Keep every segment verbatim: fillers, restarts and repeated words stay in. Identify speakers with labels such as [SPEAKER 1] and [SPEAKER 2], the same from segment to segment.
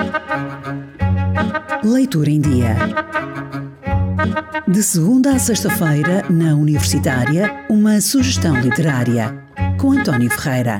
[SPEAKER 1] Leitura em Dia. De segunda a sexta-feira, na Universitária, uma sugestão literária, com António Ferreira.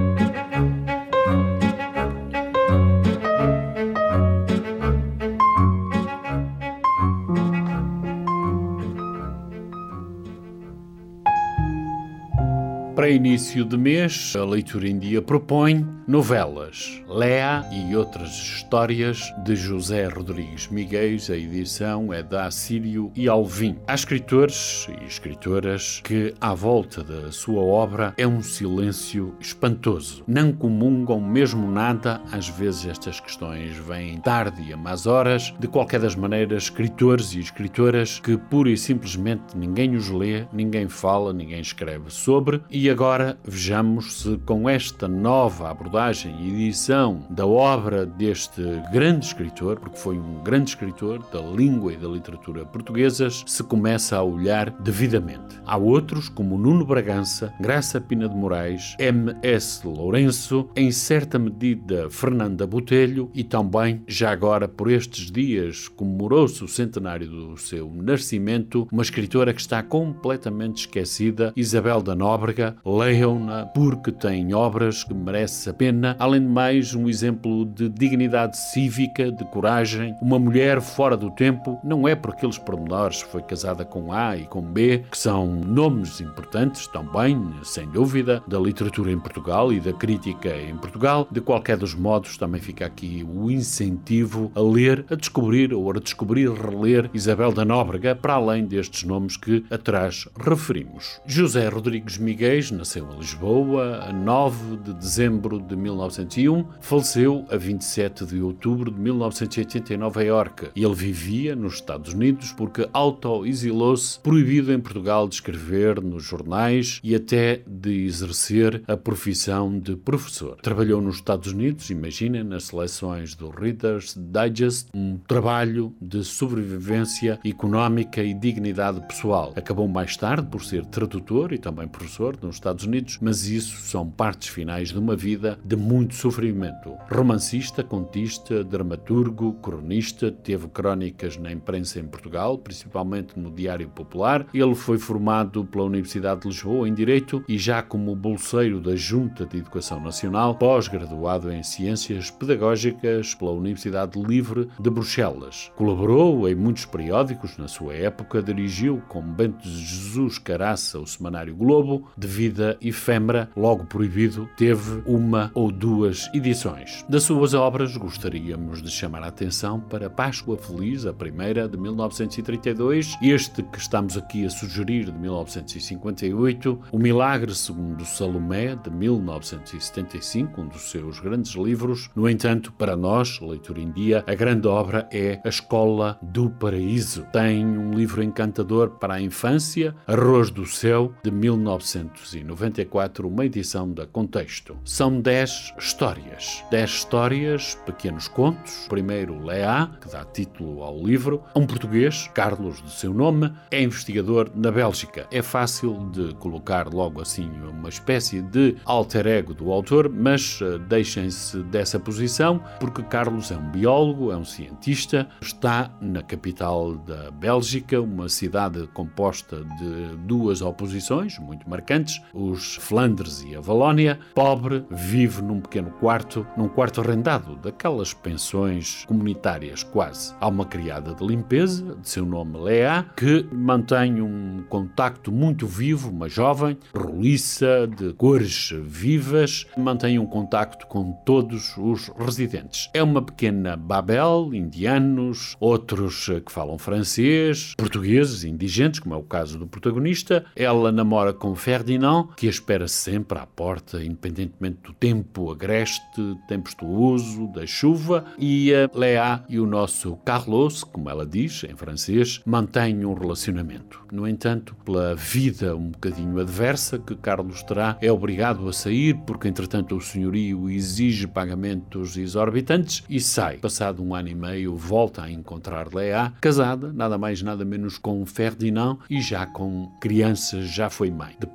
[SPEAKER 2] Para início de mês, a Leitura em Dia propõe novelas, Léa e outras histórias de José Rodrigues Miguez. A edição é da Assírio e Alvim. Há escritores e escritoras que, à volta da sua obra, é um silêncio espantoso. Não comungam mesmo nada, às vezes estas questões vêm tarde e a más horas. De qualquer das maneiras, escritores e escritoras que pura e simplesmente ninguém os lê, ninguém fala, ninguém escreve sobre. E agora vejamos se com esta nova abordagem e edição da obra deste grande escritor, porque foi um grande escritor da língua e da literatura portuguesas, se começa a olhar devidamente. Há outros, como Nuno Bragança, Graça Pina de Moraes, M S Lourenço, em certa medida Fernanda Botelho e também, já agora por estes dias, comemorou-se o centenário do seu nascimento, uma escritora que está completamente esquecida, Isabel da Nóbrega. Leiam-na porque tem obras que merece a pena. Além de mais, um exemplo de dignidade cívica, de coragem. Uma mulher fora do tempo, não é por aqueles pormenores, foi casada com A e com B, que são nomes importantes também, sem dúvida, da literatura em Portugal e da crítica em Portugal. De qualquer dos modos, também fica aqui o incentivo a ler, a descobrir ou a descobrir, reler Isabel da Nóbrega, para além destes nomes que atrás referimos. José Rodrigues Miguez nasceu em Lisboa a nove de dezembro de mil novecentos e um, faleceu a vinte e sete de outubro de mil novecentos e oitenta em Nova Iorque. Ele vivia nos Estados Unidos porque auto-exilou-se, proibido em Portugal de escrever nos jornais e até de exercer a profissão de professor. Trabalhou nos Estados Unidos, imaginem, nas seleções do Reader's Digest, um trabalho de sobrevivência económica e dignidade pessoal. Acabou mais tarde por ser tradutor e também professor nos Estados Unidos, mas isso são partes finais de uma vida de muito sofrimento. Romancista, contista, dramaturgo, cronista, teve crónicas na imprensa em Portugal, principalmente no Diário Popular. Ele foi formado pela Universidade de Lisboa em Direito e já como bolseiro da Junta de Educação Nacional, pós-graduado em Ciências Pedagógicas pela Universidade Livre de Bruxelas. Colaborou em muitos periódicos na sua época, dirigiu com Bento de Jesus Caraça o Semanário Globo, de vida efêmera, logo proibido, teve uma ou duas edições. Das suas obras, gostaríamos de chamar a atenção para Páscoa Feliz, a primeira, de mil novecentos e trinta e dois, este que estamos aqui a sugerir, de mil novecentos e cinquenta e oito, O Milagre segundo Salomé, de mil novecentos e setenta e cinco, um dos seus grandes livros. No entanto, para nós, Leitura em Dia, a grande obra é A Escola do Paraíso. Tem um livro encantador para a infância, Arroz do Céu, de mil novecentos e noventa e quatro, uma edição da Contexto. São dez histórias. Dez histórias, pequenos contos. Primeiro, Léa, que dá título ao livro. Um português, Carlos, de seu nome, é investigador na Bélgica. É fácil de colocar logo assim uma espécie de alter ego do autor, mas uh, deixem-se dessa posição, porque Carlos é um biólogo, é um cientista, está na capital da Bélgica, uma cidade composta de duas oposições muito marcantes, os Flandres e a Valónia. Pobre, vive num pequeno quarto, num quarto arrendado, daquelas pensões comunitárias quase. Há uma criada de limpeza, de seu nome Léa, que mantém um contacto muito vivo, uma jovem, roliça, de cores vivas, mantém um contacto com todos os residentes. É uma pequena Babel, indianos, outros que falam francês, portugueses, indigentes, como é o caso do protagonista. Ela namora com Ferdinand, que a espera sempre à porta, independentemente do tempo agreste, tempestuoso, da chuva, e a Léa e o nosso Carlos, como ela diz em francês, mantêm um relacionamento. No entanto, pela vida um bocadinho adversa que Carlos terá, é obrigado a sair porque, entretanto, o senhorio exige pagamentos exorbitantes e sai. Passado um ano e meio, volta a encontrar Léa, casada, nada mais nada menos com Ferdinand, e já com crianças, já foi mãe. Depois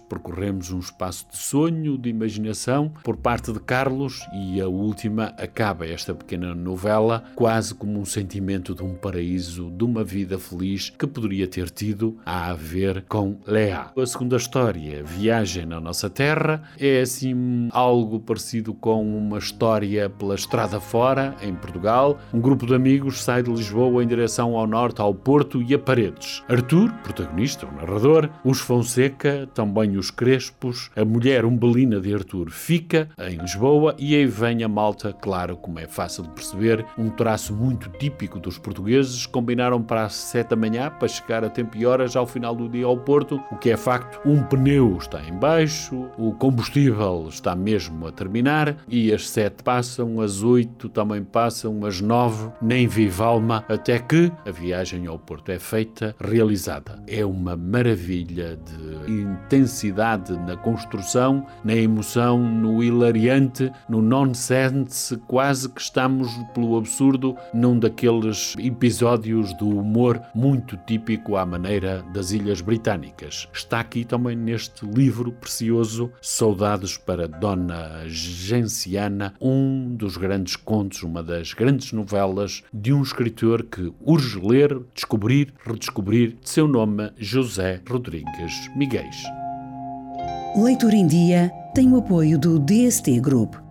[SPEAKER 2] percorremos um espaço de sonho, de imaginação, por parte de Carlos, e a última acaba esta pequena novela quase como um sentimento de um paraíso, de uma vida feliz que poderia ter tido a ver com Léa. A segunda história, Viagem na Nossa Terra, é assim algo parecido com uma história pela estrada fora, em Portugal. Um grupo de amigos sai de Lisboa em direção ao norte, ao Porto e a Paredes. Arthur, protagonista, o narrador, os Fonseca, também os Crespos, a mulher umbelina de Arthur fica em Lisboa e aí vem a malta, claro, como é fácil de perceber, um traço muito típico dos portugueses, combinaram para as sete da manhã para chegar a tempo e horas ao final do dia ao Porto, o que é facto, um pneu está em baixo, o combustível está mesmo a terminar e as sete passam, as oito também passam, as nove nem vive alma, até que a viagem ao Porto é feita, realizada. É uma maravilha de intensidade na construção, na emoção, no hilariante, no nonsense, quase que estamos pelo absurdo num daqueles episódios do humor muito típico à maneira das Ilhas Britânicas. Está aqui também neste livro precioso, Saudades para Dona Genciana, um dos grandes contos, uma das grandes novelas de um escritor que urge ler, descobrir, redescobrir, de seu nome José Rodrigues Miguel.
[SPEAKER 1] Leitura em Dia tem o apoio do D S T Group.